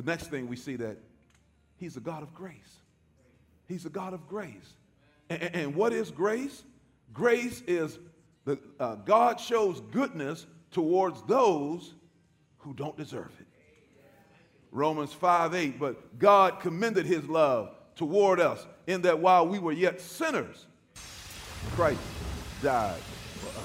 The next thing we see that he's a God of grace. He's a God of grace. And what is grace? Grace is God shows goodness towards those who don't deserve it. Romans 5:8, but God commended his love toward us in that while we were yet sinners, Christ died for us.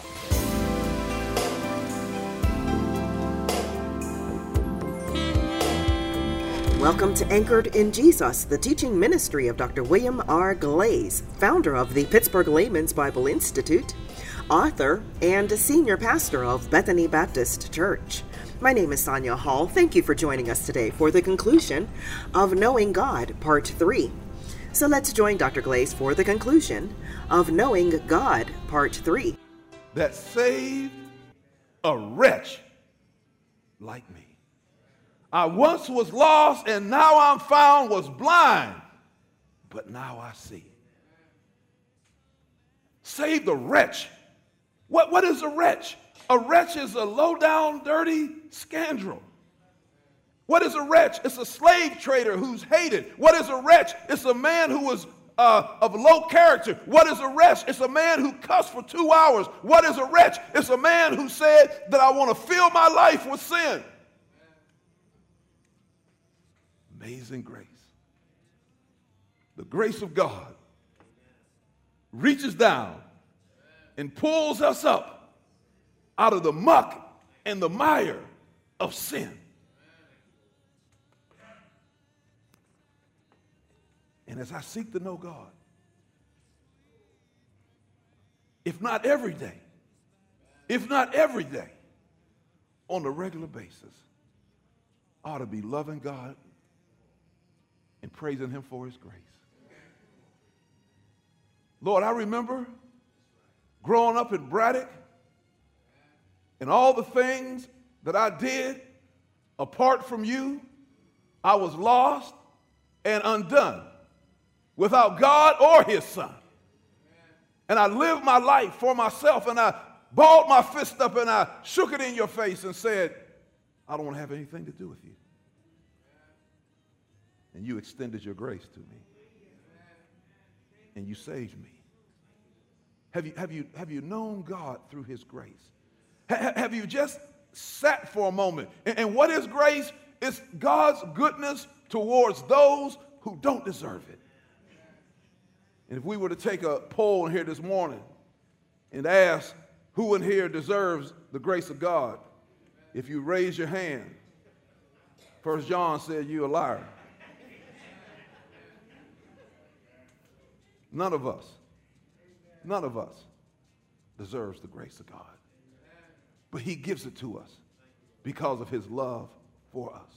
Welcome to Anchored in Jesus, the teaching ministry of Dr. William R. Glaze, founder of the Pittsburgh Layman's Bible Institute, author, and senior pastor of Bethany Baptist Church. My name is Sonia Hall. Thank you for joining us today for the conclusion of Knowing God, Part 3. So let's join Dr. Glaze for the conclusion of Knowing God, Part 3. That saved a wretch like me. I once was lost, and now I'm found, was blind, but now I see. Saved a wretch. What is a wretch? A wretch is a low-down, dirty scoundrel. What is a wretch? It's a slave trader who's hated. What is a wretch? It's a man who is of low character. What is a wretch? It's a man who cussed for 2 hours. What is a wretch? It's a man who said that I want to fill my life with sin. Amazing grace. The grace of God reaches down and pulls us up out of the muck and the mire of sin. And as I seek to know God, if not every day, on a regular basis, I ought to be loving God and praising him for his grace. Lord, I remember growing up in Braddock and all the things that I did apart from you. I was lost and undone without God or his son. And I lived my life for myself, and I balled my fist up and I shook it in your face and said, I don't want to have anything to do with you. And you extended your grace to me. And you saved me. Have you known God through his grace? Have you just sat for a moment? And what is grace? It's God's goodness towards those who don't deserve it. And if we were to take a poll in here this morning and ask who in here deserves the grace of God, if you raise your hand, 1 John said you're a liar. None of us deserves the grace of God. But he gives it to us because of his love for us.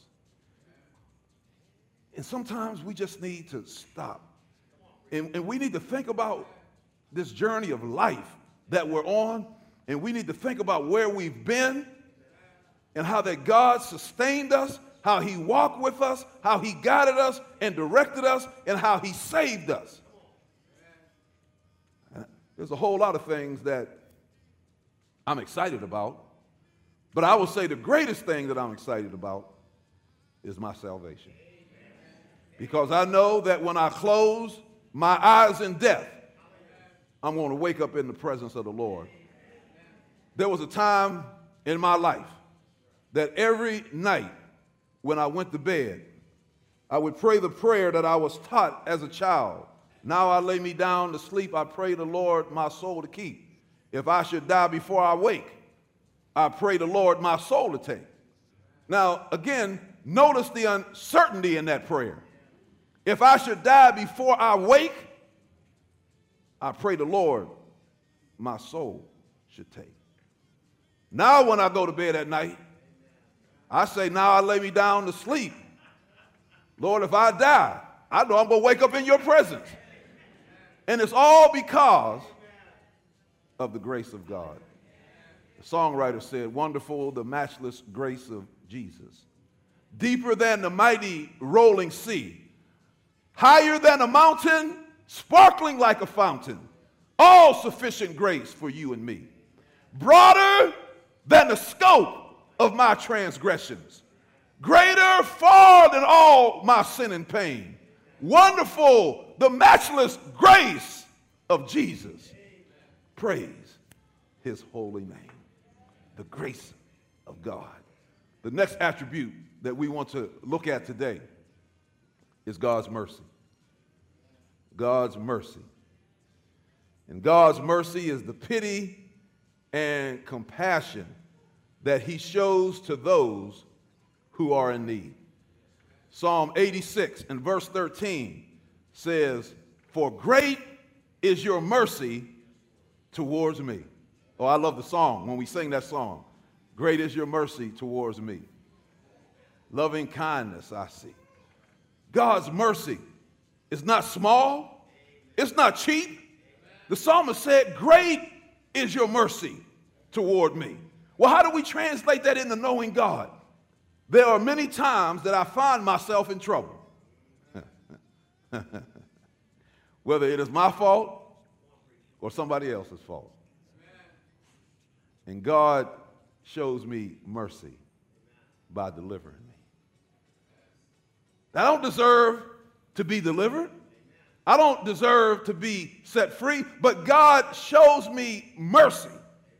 And sometimes we just need to stop. And we need to think about this journey of life that we're on. And we need to think about where we've been and how that God sustained us, how he walked with us, how he guided us and directed us, and how he saved us. There's a whole lot of things that I'm excited about, but I will say the greatest thing that I'm excited about is my salvation. Because I know that when I close my eyes in death, I'm going to wake up in the presence of the Lord. There was a time in my life that every night when I went to bed, I would pray the prayer that I was taught as a child. Now I lay me down to sleep, I pray the Lord my soul to keep. If I should die before I wake, I pray the Lord my soul to take. Now, again, notice the uncertainty in that prayer. If I should die before I wake, I pray the Lord my soul should take. Now when I go to bed at night, I say, now I lay me down to sleep. Lord, if I die, I know I'm going to wake up in your presence. And it's all because of the grace of God. The songwriter said, wonderful the matchless grace of Jesus. Deeper than the mighty rolling sea. Higher than a mountain, sparkling like a fountain. All sufficient grace for you and me. Broader than the scope of my transgressions. Greater far than in all my sin and pain. Wonderful, the matchless grace of Jesus. Praise his holy name. The grace of God. The next attribute that we want to look at today is God's mercy. God's mercy. And God's mercy is the pity and compassion that he shows to those who are in need. Psalm 86 and verse 13 says, "For great is your mercy towards me." Oh, I love the song when we sing that song. Great is your mercy towards me. Loving kindness I see. God's mercy is not small. It's not cheap. The psalmist said, great is your mercy toward me. Well, how do we translate that into knowing God? There are many times that I find myself in trouble. Whether it is my fault or somebody else's fault. And God shows me mercy by delivering me. I don't deserve to be delivered. I don't deserve to be set free, but God shows me mercy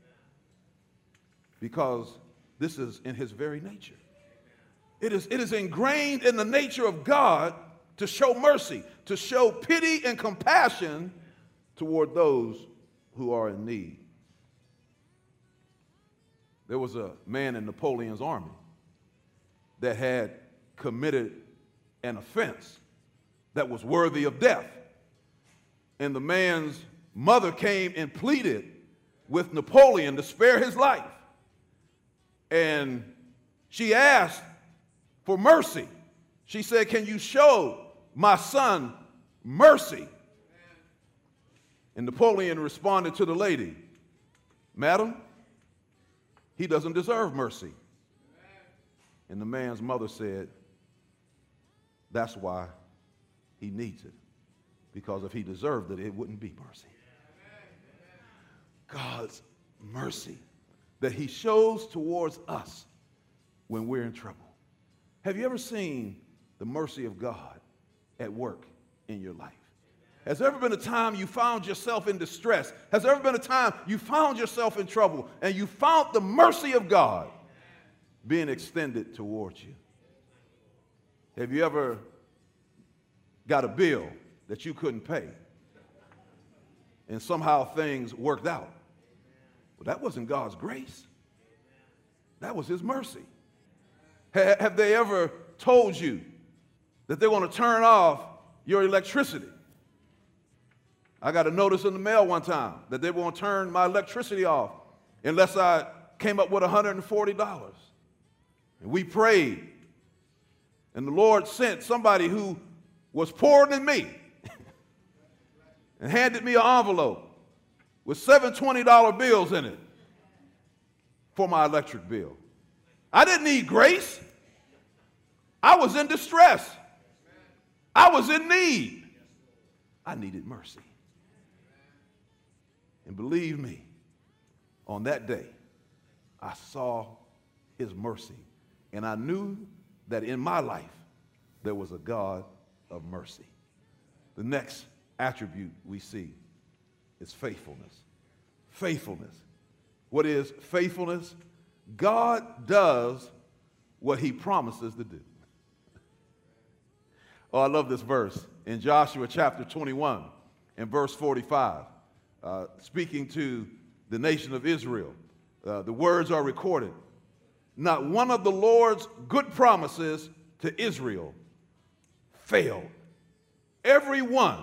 because this is in his very nature. It is ingrained in the nature of God to show mercy, to show pity and compassion toward those who are in need. There was a man in Napoleon's army that had committed an offense that was worthy of death. And the man's mother came and pleaded with Napoleon to spare his life. And she asked for mercy. She said, "Can you show my son mercy?" And Napoleon responded to the lady, "Madam, he doesn't deserve mercy." And the man's mother said, "That's why he needs it. Because if he deserved it, it wouldn't be mercy." God's mercy that he shows towards us when we're in trouble. Have you ever seen the mercy of God at work in your life? Has there ever been a time you found yourself in distress? Has there ever been a time you found yourself in trouble and you found the mercy of God being extended towards you? Have you ever got a bill that you couldn't pay and somehow things worked out? Well, that wasn't God's grace. That was his mercy. Have they ever told you that they want to turn off your electricity? I got a notice in the mail one time that they want to turn my electricity off unless I came up with $140. And we prayed. And the Lord sent somebody who was poorer than me and handed me an envelope with 7 $20 bills in it for my electric bill. I didn't need grace. I was in distress. I was in need. I needed mercy. And believe me, on that day, I saw his mercy. And I knew that in my life, there was a God of mercy. The next attribute we see is faithfulness. Faithfulness. What is faithfulness? God does what he promises to do. Oh, I love this verse in Joshua chapter 21 and verse 45. Speaking to the nation of Israel, the words are recorded. Not one of the Lord's good promises to Israel failed. Every one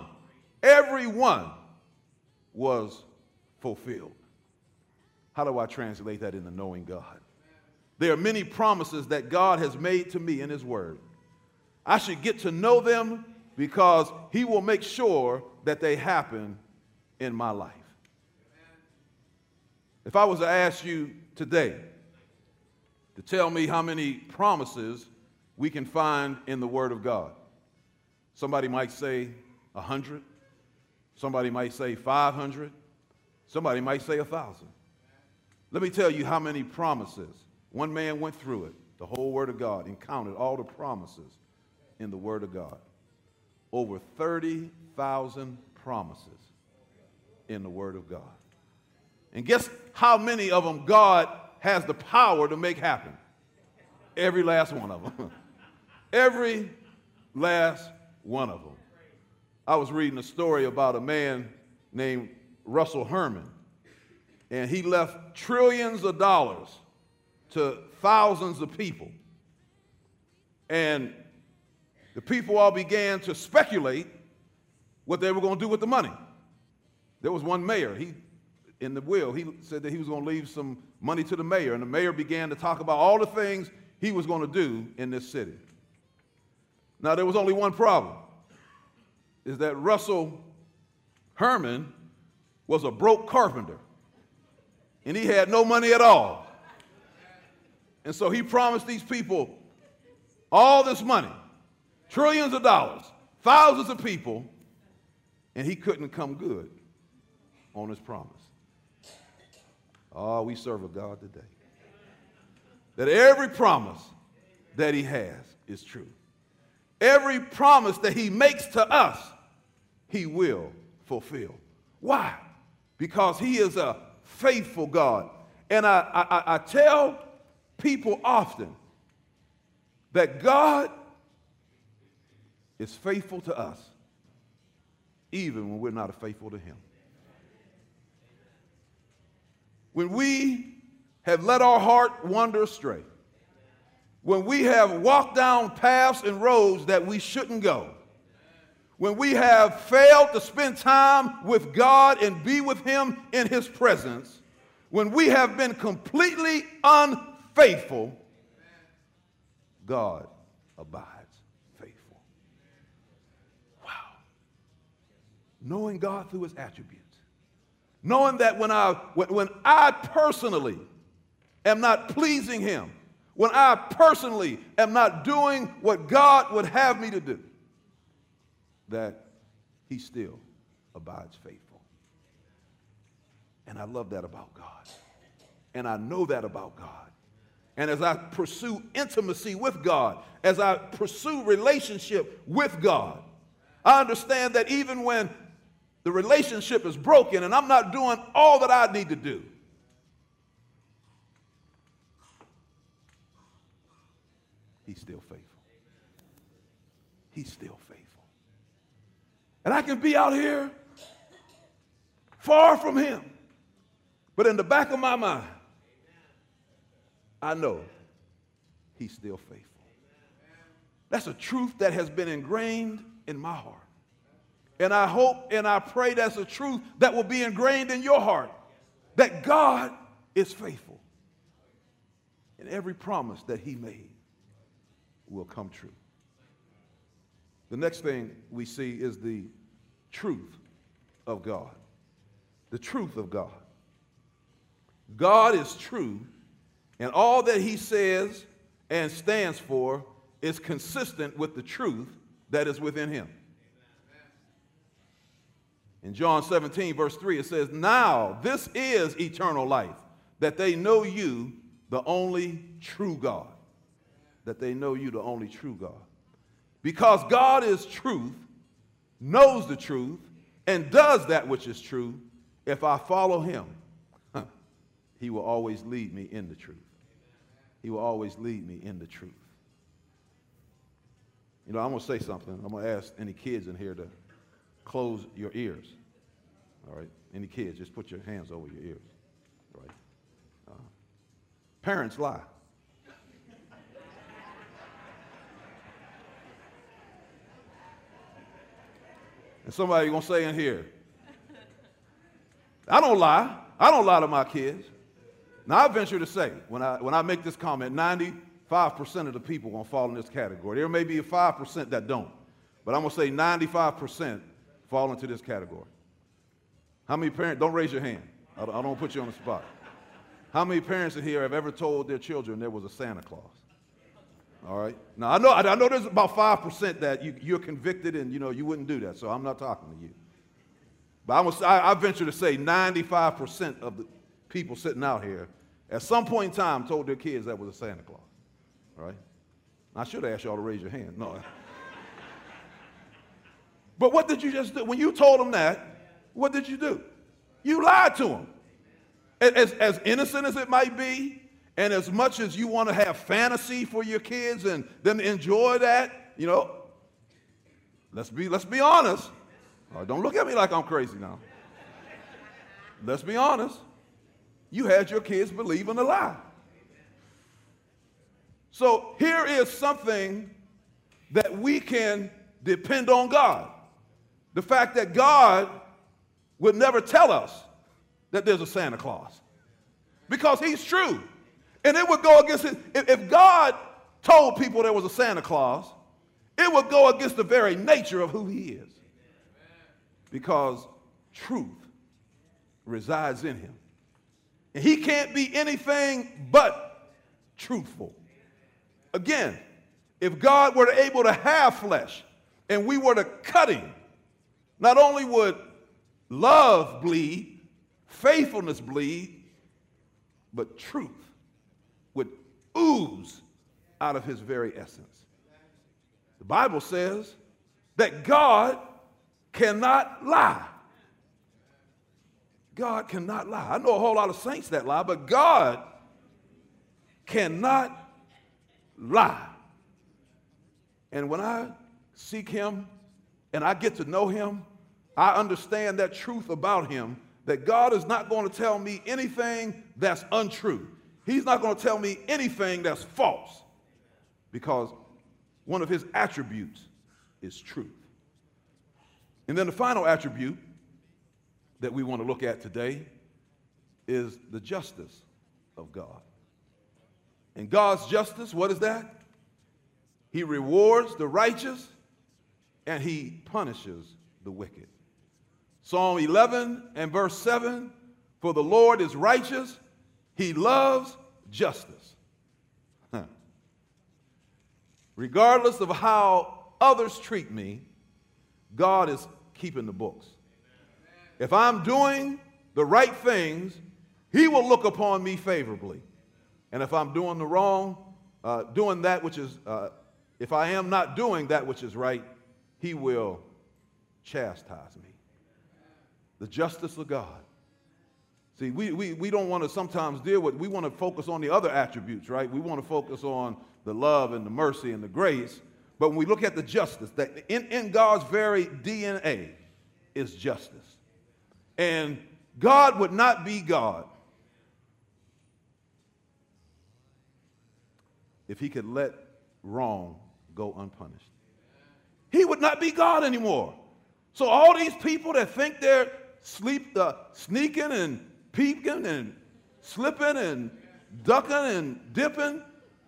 was fulfilled. How do I translate that into knowing God? There are many promises that God has made to me in his word. I should get to know them because he will make sure that they happen in my life. If I was to ask you today to tell me how many promises we can find in the Word of God, somebody might say 100, somebody might say 500, somebody might say 1,000. Let me tell you how many promises. One man went through it, the whole Word of God, and counted all the promises in the Word of God. Over 30,000 promises in the Word of God. And guess how many of them God has the power to make happen? Every last one of them. Every last one of them. I was reading a story about a man named Russell Herman, and he left trillions of dollars to thousands of people. And the people all began to speculate what they were going to do with the money. There was one mayor, in the will, he said that he was going to leave some money to the mayor, and the mayor began to talk about all the things he was going to do in this city. Now, there was only one problem, is that Russell Herman was a broke carpenter, and he had no money at all. And so he promised these people all this money, trillions of dollars, thousands of people, and he couldn't come good on his promise. Oh, we serve a God today that every promise that he has is true. Every promise that he makes to us, he will fulfill. Why? Because he is a faithful God. And I tell people often that God is faithful to us, even when we're not faithful to him. When we have let our heart wander astray, when we have walked down paths and roads that we shouldn't go, when we have failed to spend time with God and be with him in his presence, when we have been completely unfaithful, God abides faithful. Wow. Knowing God through his attributes. Knowing that when I personally am not pleasing him, when I personally am not doing what God would have me to do, that he still abides faithful. And I love that about God. And I know that about God. And as I pursue intimacy with God, as I pursue relationship with God, I understand that even when the relationship is broken and I'm not doing all that I need to do, he's still faithful. He's still faithful. And I can be out here far from him, but in the back of my mind, I know he's still faithful. That's a truth that has been ingrained in my heart. And I hope and I pray that's a truth that will be ingrained in your heart, that God is faithful. And every promise that he made will come true. The next thing we see is the truth of God. The truth of God. God is true, and all that he says and stands for is consistent with the truth that is within him. In John 17, verse 3, it says, "Now this is eternal life, that they know you, the only true God." That they know you, the only true God. Because God is truth, knows the truth, and does that which is true, if I follow him, he will always lead me in the truth. He will always lead me in the truth. You know, I'm going to say something. I'm going to ask any kids in here to close your ears. All right? Any kids, just put your hands over your ears. All right? Parents lie. And somebody going to say in here, I don't lie. I don't lie to my kids. Now, I venture to say, when I make this comment, 95% of the people are going to fall in this category. There may be a 5% that don't. But I'm going to say 95% fall into this category. How many parents, don't raise your hand. I don't want to put you on the spot. How many parents in here have ever told their children there was a Santa Claus? All right. Now, I know there's about 5% that you're convicted and, you wouldn't do that, so I'm not talking to you. But I venture to say 95% of the people sitting out here at some point in time told their kids that was a Santa Claus. All right. I should have asked y'all to raise your hand. No. But what did you just do? When you told them that, what did you do? You lied to them. As innocent as it might be, and as much as you want to have fantasy for your kids and them enjoy that, you know, let's be honest. Don't look at me like I'm crazy now. Let's be honest. You had your kids believing a lie. So here is something that we can depend on God. The fact that God would never tell us that there's a Santa Claus, because he's true. And it would go against it. If God told people there was a Santa Claus, it would go against the very nature of who he is, because truth resides in him. And he can't be anything but truthful. Again, if God were able to have flesh and we were to cut him, not only would love bleed, faithfulness bleed, but truth would ooze out of his very essence. The Bible says that God cannot lie. God cannot lie. I know a whole lot of saints that lie, but God cannot lie. And when I seek him and I get to know him, I understand that truth about him, that God is not going to tell me anything that's untrue. He's not going to tell me anything that's false, because one of his attributes is truth. And then the final attribute that we want to look at today is the justice of God. And God's justice, what is that? He rewards the righteous and he punishes the wicked. Psalm 11 and verse 7, for the Lord is righteous, he loves justice. Regardless of how others treat me, God is keeping the books. If I'm doing the right things, he will look upon me favorably. And if I'm doing the wrong, doing that which is, if I am not doing that which is right, he will chastise me. The justice of God. See, we don't want to sometimes deal with, we want to focus on the other attributes, right? We want to focus on the love and the mercy and the grace. But when we look at the justice, that in God's very DNA is justice. And God would not be God if he could let wrong go unpunished. He would not be God anymore. So all these people that think they're sneaking and peeking and slipping and ducking and dipping,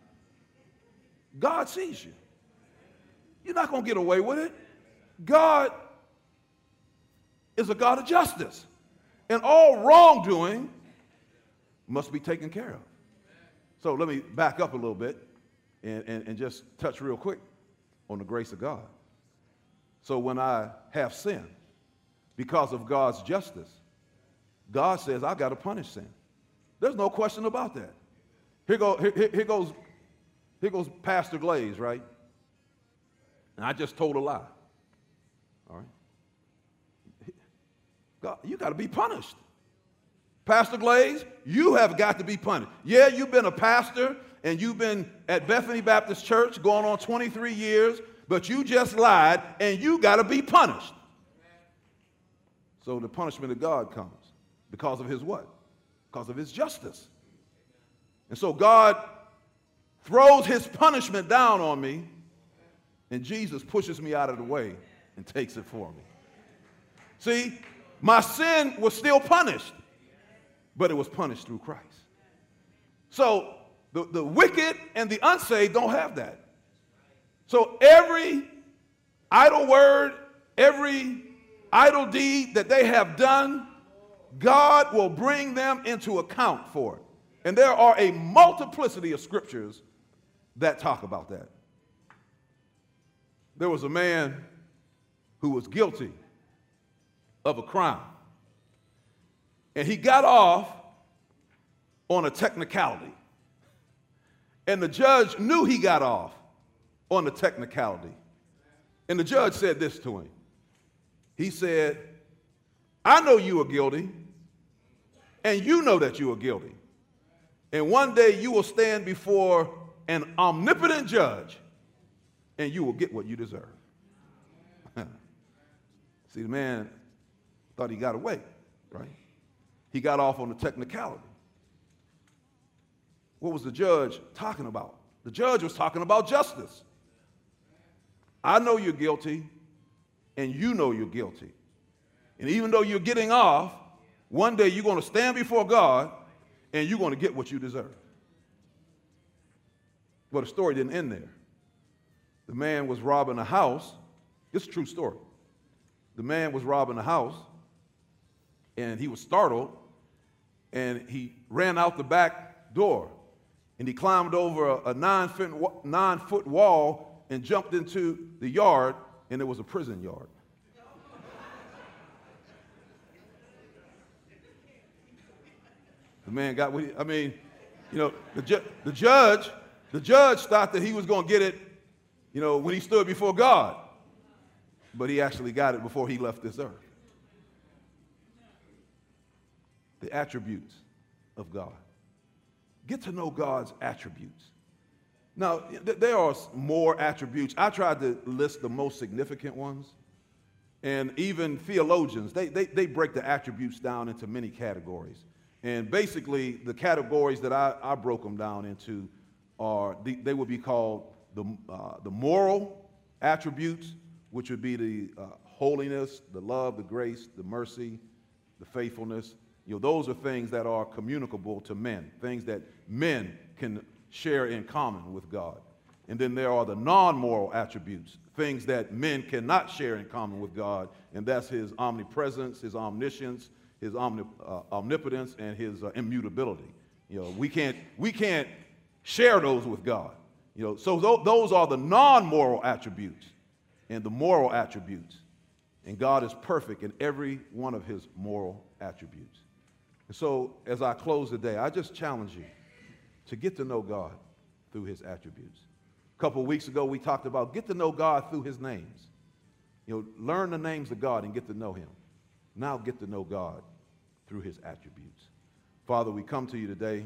God sees you. You're not going to get away with it. God is a God of justice. And all wrongdoing must be taken care of. So let me back up a little bit and just touch real quick on the grace of God. So when I have sin, because of God's justice, God says, I've got to punish sin. There's no question about that. Here goes Pastor Glaze, right? And I just told a lie. All right? God, you got to be punished. Pastor Glaze, you have got to be punished. Yeah, you've been a pastor and you've been at Bethany Baptist Church going on 23 years, but you just lied and you got to be punished. So the punishment of God comes because of his what? Because of his justice. And so God throws his punishment down on me, and Jesus pushes me out of the way and takes it for me. See, my sin was still punished, but it was punished through Christ. So the wicked and the unsaved don't have that. So every idle word, every idle deed that they have done, God will bring them into account for it. And there are a multiplicity of scriptures that talk about that. There was a man who was guilty of a crime, and he got off on a technicality. And the judge knew he got off on the technicality. And the judge said this to him. He said, I know you are guilty, and you know that you are guilty. And one day you will stand before an omnipotent judge, and you will get what you deserve. See, the man thought he got away, right? He got off on the technicality. What was the judge talking about? The judge was talking about justice. I know you're guilty, and you know you're guilty. And even though you're getting off, one day you're going to stand before God, and you're going to get what you deserve. But the story didn't end there. The man was robbing a house. It's a true story. The man was robbing a house, and he was startled, and he ran out the back door, and he climbed over a 9-foot wall and jumped into the yard, and it was a prison yard. The man got what he, I mean, you know, the judge thought that he was going to get it, you know, when he stood before God. But he actually got it before he left this earth. The attributes of God. Get to know God's attributes. Now, there are more attributes. I tried to list the most significant ones. And even theologians, they break the attributes down into many categories. And basically, the categories that I broke them down into are, they would be called the moral attributes, which would be the holiness, the love, the grace, the mercy, the faithfulness. You know, those are things that are communicable to men, things that men can share in common with God. And then there are the non-moral attributes, things that men cannot share in common with God, and that's his omnipresence, his omniscience, his omnipotence, and his immutability. You know, we can't share those with God. You know, so those are the non-moral attributes and the moral attributes. And God is perfect in every one of his moral attributes. And so as I close today, I just challenge you to get to know God through his attributes. A couple of weeks ago, we talked about get to know God through his names. You know, learn the names of God and get to know him. Now get to know God through his attributes. Father, we come to you today,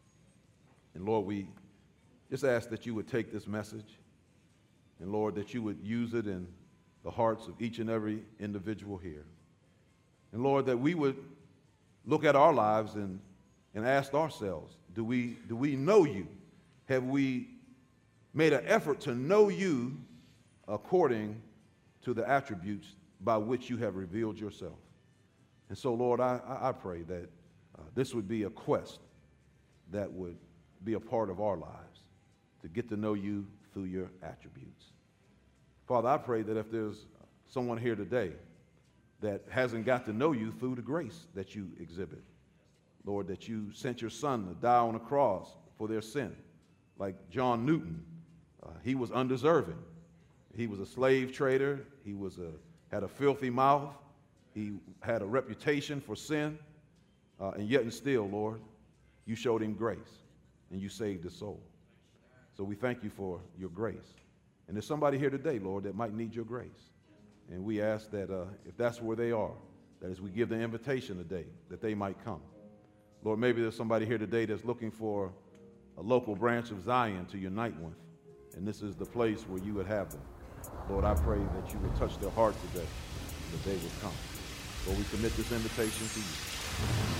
and Lord, we just ask that you would take this message, and Lord, that you would use it in the hearts of each and every individual here. And Lord, that we would look at our lives and ask ourselves, do we know you? Have we made an effort to know you according to the attributes by which you have revealed yourself? And so, Lord, I pray that this would be a quest that would be a part of our lives, to get to know you through your attributes. Father, I pray that if there's someone here today that hasn't got to know you through the grace that you exhibit, Lord, that you sent your son to die on a cross for their sin, like John Newton, he was undeserving. He was a slave trader. He had a filthy mouth. He had a reputation for sin, and yet and still, Lord, you showed him grace, and you saved his soul. So we thank you for your grace. And there's somebody here today, Lord, that might need your grace. And we ask that if that's where they are, that as we give the invitation today, that they might come. Lord, maybe there's somebody here today that's looking for a local branch of Zion to unite with, and this is the place where you would have them. Lord, I pray that you would touch their heart today, that they would come. Lord, we commit this invitation to you. In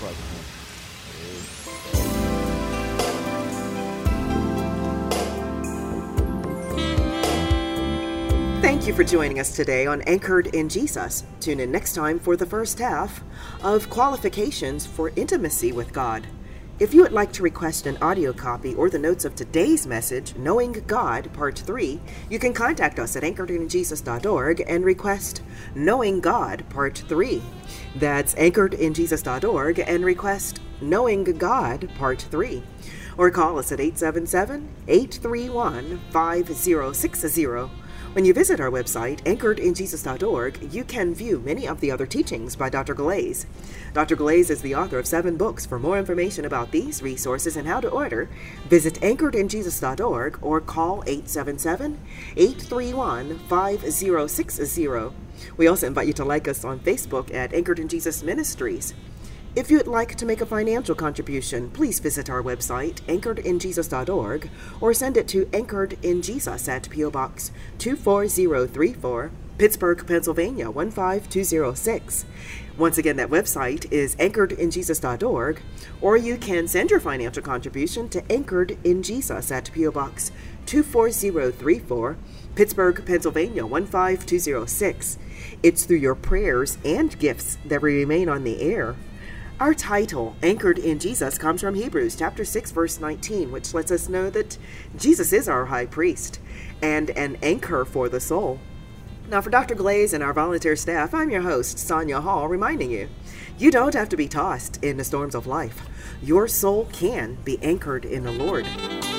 Christ's name. Amen. Thank you for joining us today on Anchored in Jesus. Tune in next time for the first half of Qualifications for Intimacy with God. If you would like to request an audio copy or the notes of today's message, Knowing God, Part 3, you can contact us at anchoredinjesus.org and request Knowing God, Part 3. That's anchoredinjesus.org and request Knowing God, Part 3. Or call us at 877-831-5060. When you visit our website, anchoredinjesus.org, you can view many of the other teachings by Dr. Glaze. Dr. Glaze is the author of 7 books. For more information about these resources and how to order, visit anchoredinjesus.org or call 877-831-5060. We also invite you to like us on Facebook at Anchored in Jesus Ministries. If you'd like to make a financial contribution, please visit our website, anchoredinjesus.org, or send it to Anchored in Jesus at P.O. Box 24034, Pittsburgh, Pennsylvania 15206. Once again, that website is anchoredinjesus.org, or you can send your financial contribution to Anchored in Jesus at P.O. Box 24034, Pittsburgh, Pennsylvania 15206. It's through your prayers and gifts that we remain on the air. Our title, Anchored in Jesus, comes from Hebrews chapter 6, verse 19, which lets us know that Jesus is our high priest and an anchor for the soul. Now, for Dr. Glaze and our volunteer staff, I'm your host, Sonia Hall, reminding you, you don't have to be tossed in the storms of life. Your soul can be anchored in the Lord.